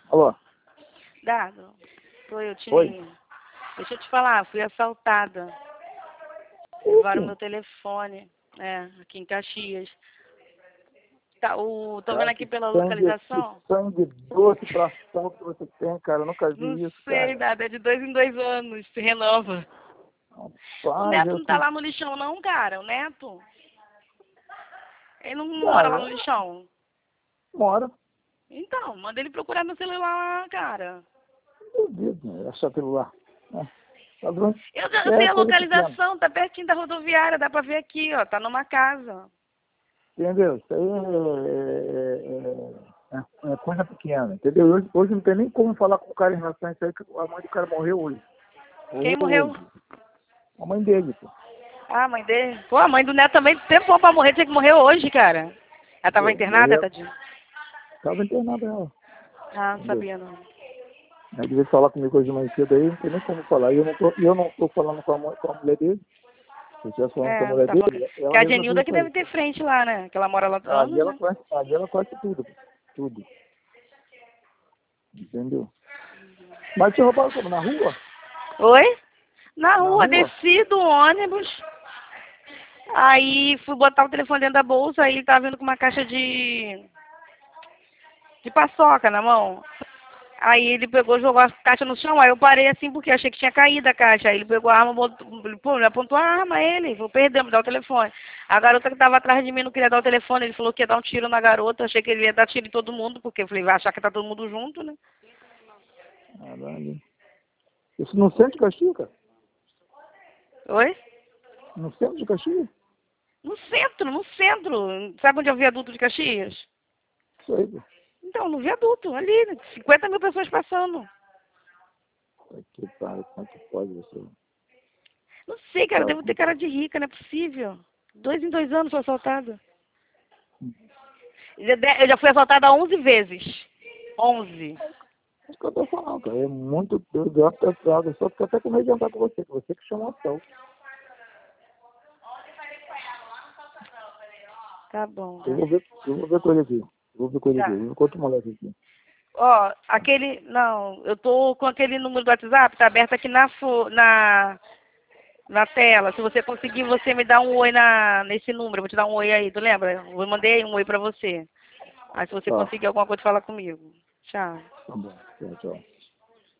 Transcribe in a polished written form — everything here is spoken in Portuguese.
Alô? Dado, sou eu, Oi? Tininho. Deixa eu te falar, fui assaltada. Levaram meu telefone, aqui em Caxias. Tá, tô vendo Cara, aqui pela que localização. sangue doce pra ação que você tem, cara. Eu nunca Não vi isso, sei, cara. nada, é de 2 em 2 anos, se renova. O Rapaz, Neto eu não tá que... lá no lixão não, cara, o Neto. Ele não Ah, mora lá no lixão. mora. Então, manda ele procurar meu celular lá, cara. Duvido, né? Achar celular. Né? Ladrão Eu sei é a coisa pequena. localização, tá pertinho da rodoviária, dá pra ver aqui, ó, tá numa casa. Entendeu? Isso aí é coisa pequena, entendeu? Hoje não tem nem como falar com o cara em relação a isso aí, que a mãe do cara morreu hoje. Quem Morreu morreu? hoje. A mãe dele, pô. Ah, a mãe dele. Pô, a mãe do Neto também tempo pra morrer, tinha que morrer hoje, cara. Ela tava Entendeu? internada, Morreu. tadinha? Tava internada ela. Ah, não Entendeu? sabia não. Aí devia falar comigo hoje de manhã cedo aí, não tem nem como falar. E eu não tô falando com a mulher dele. Se eu estivesse falando com a É, mulher tá falando dele, que ela a resolveu Genilda que isso aí. deve ter frente lá, né? Que ela mora lá há Ali anos, ela né? conhece, ali ela conhece tudo, pô. Tudo. Entendeu? Mas te roubaram como? Na rua? Oi? Na Na rua, rua? desci do ônibus, aí fui botar o telefone dentro da bolsa, aí ele tava vindo com uma caixa de paçoca na mão. Aí ele pegou, jogou a caixa no chão, aí eu parei assim porque achei que tinha caído a caixa. Aí ele pegou a arma, pô, ele apontou a arma a ele, vou perder, me dá o telefone. A garota que tava atrás de mim não queria dar o telefone, ele falou que ia dar um tiro na garota, achei que ele ia dar tiro em todo mundo, porque eu falei, vai achar que tá todo mundo junto, né? Caralho. Isso no centro de Caxias, cara? Oi? No centro de Caxias? No centro, no centro. Sabe onde é o viaduto de Caxias? Isso aí, pô. Então, no viaduto, ali, 50 mil pessoas passando. Que pariu, como é que pode você? Não sei, cara, Cara, devo ter cara de rica, não é possível. 2 em 2 anos sou assaltada. Eu já fui assaltada 11 vezes. 11. é isso que eu tô falando, cara. É muito. Eu a pessoa fica até com medo de andar com você, que você que chama a ação. Tá bom, Eu né? vou ver com ele aqui. Vou ver com ele aqui. Tá. Eu encontro o moleque aqui. Ó, aquele. Não, eu tô com aquele número do WhatsApp, tá aberto aqui na tela. Se você conseguir, você me dá um oi nesse número. Eu vou te dar um oi aí, tu lembra? Eu mandei um oi pra você. Aí se você Tá, conseguir alguma coisa, fala comigo. Tchau. tá bom. Tchau, tchau.